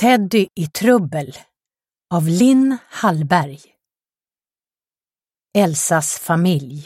Teddy i trubbel av Linn Hallberg. Elsas familj.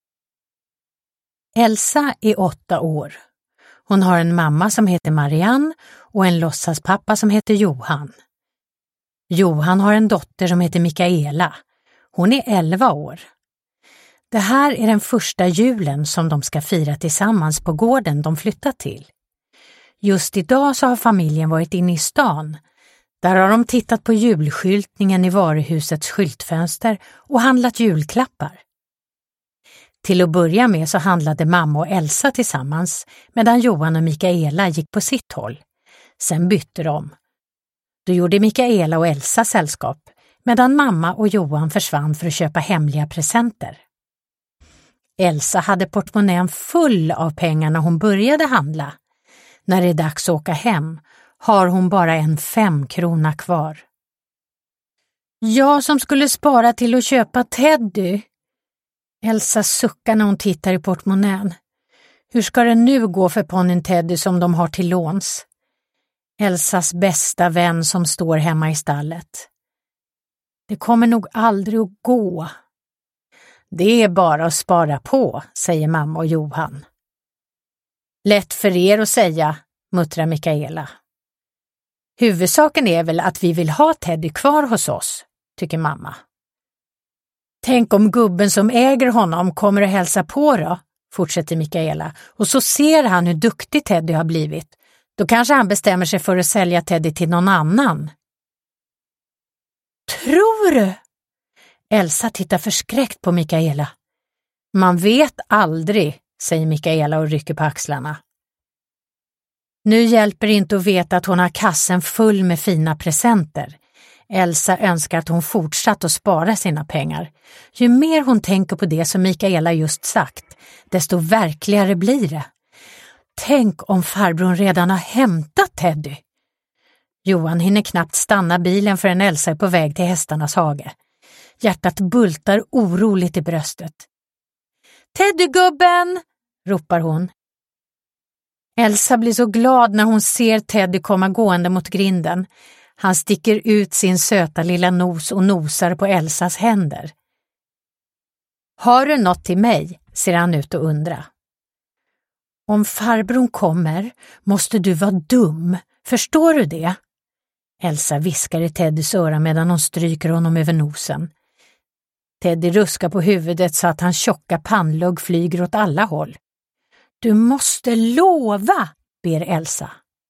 Elsa är 8 år. Hon har en mamma som heter Marianne och en låtsaspappa som heter Johan. Johan har en dotter som heter Mikaela. Hon är 11 år. Det här är den första julen som de ska fira tillsammans på gården de flyttat till. Just idag så har familjen varit inne i stan. Där har de tittat på julskyltningen i varuhusets skyltfönster och handlat julklappar. Till att börja med så handlade mamma och Elsa tillsammans medan Johan och Mikaela gick på sitt håll. Sen bytte de. Då gjorde Mikaela och Elsa sällskap medan mamma och Johan försvann för att köpa hemliga presenter. Elsa hade portmonnän full av pengar när hon började handla. När det är dags att åka hem har hon bara en 5-krona kvar. Jag som skulle spara till att köpa Teddy. Elsa suckar när hon tittar i portmonnän. Hur ska det nu gå för ponnyn Teddy som de har till låns? Elsas bästa vän som står hemma i stallet. Det kommer nog aldrig att gå. Det är bara att spara på, säger mamma och Johan. Lätt för er att säga, muttrar Mikaela. Huvudsaken är väl att vi vill ha Teddy kvar hos oss, tycker mamma. Tänk om gubben som äger honom kommer att hälsa på då, fortsätter Mikaela. Och så ser han hur duktig Teddy har blivit. Då kanske han bestämmer sig för att sälja Teddy till någon annan. Tror du? Elsa tittar förskräckt på Mikaela. Man vet aldrig, säger Mikaela och rycker på axlarna. Nu hjälper det inte att veta att hon har kassen full med fina presenter. Elsa önskar att hon fortsatt att spara sina pengar. Ju mer hon tänker på det som Mikaela just sagt, desto verkligare blir det. Tänk om farbrorn redan har hämtat Teddy. Johan hinner knappt stanna bilen förrän Elsa är på väg till hästarnas hage. Hjärtat bultar oroligt i bröstet. Teddygubben, ropar hon. Elsa blir så glad när hon ser Teddy komma gående mot grinden. Han sticker ut sin söta lilla nos och nosar på Elsas händer. Har du något till mig? Ser han ut och undra. Om farbrorn kommer måste du vara dum. Förstår du det? Elsa viskar i Teddys öra medan hon stryker honom över nosen. Teddy ruskar på huvudet så att hans tjocka pannlugg flyger åt alla håll. Du måste lova, ber Elsa.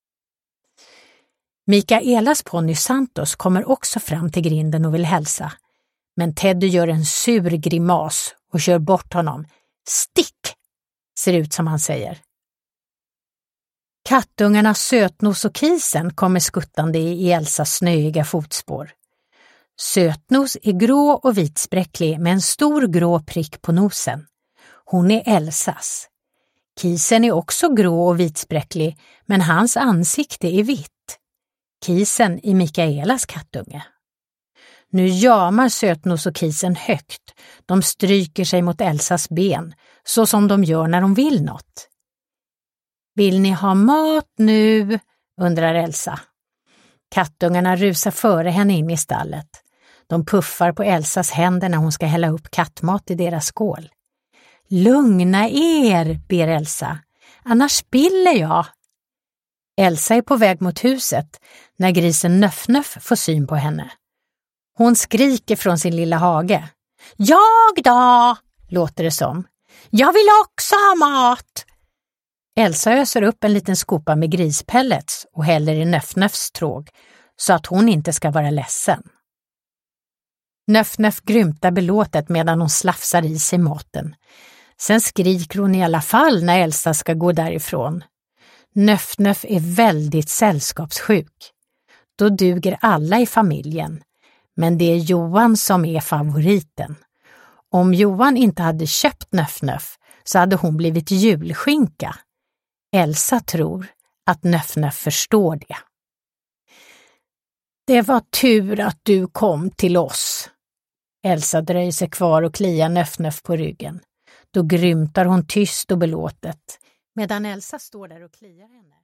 Mikaelas ponny Santos kommer också fram till grinden och vill hälsa. Men Teddy gör en sur grimas och kör bort honom. Stick, ser ut som han säger. Kattungarna Sötnos och Kisen kommer skuttande i Elsas snöiga fotspår. Sötnos är grå och vitspräcklig med en stor grå prick på nosen. Hon är Elsas. Kisen är också grå och vitspräcklig, men hans ansikte är vitt. Kisen i Mikaelas kattunge. Nu jamar Sötnos och Kisen högt. De stryker sig mot Elsas ben, så som de gör när de vill något. Vill ni ha mat nu? Undrar Elsa. Kattungarna rusar före henne in i stallet. De puffar på Elsas händer när hon ska hälla upp kattmat i deras skål. Lugna er, ber Elsa. Annars spiller jag. Elsa är på väg mot huset när grisen Nöff-Nöff får syn på henne. Hon skriker från sin lilla hage. Jag då, låter det som. Jag vill också ha mat. Elsa öser upp en liten skopa med grispellets och häller i Nöff-Nöffs tråg så att hon inte ska vara ledsen. Nöff-Nöff grymtar belåtet medan hon slafsar i sig maten. Sen skriker hon i alla fall när Elsa ska gå därifrån. Nöff-Nöff är väldigt sällskapssjuk. Då duger alla i familjen. Men det är Johan som är favoriten. Om Johan inte hade köpt Nöff-Nöff så hade hon blivit julskinka. Elsa tror att Nöff-Nöff förstår det. Det var tur att du kom till oss. Elsa dröjer sig kvar och kliar Nöff-Nöff på ryggen. Då grymtar hon tyst och belåtet, medan Elsa står där och kliar henne.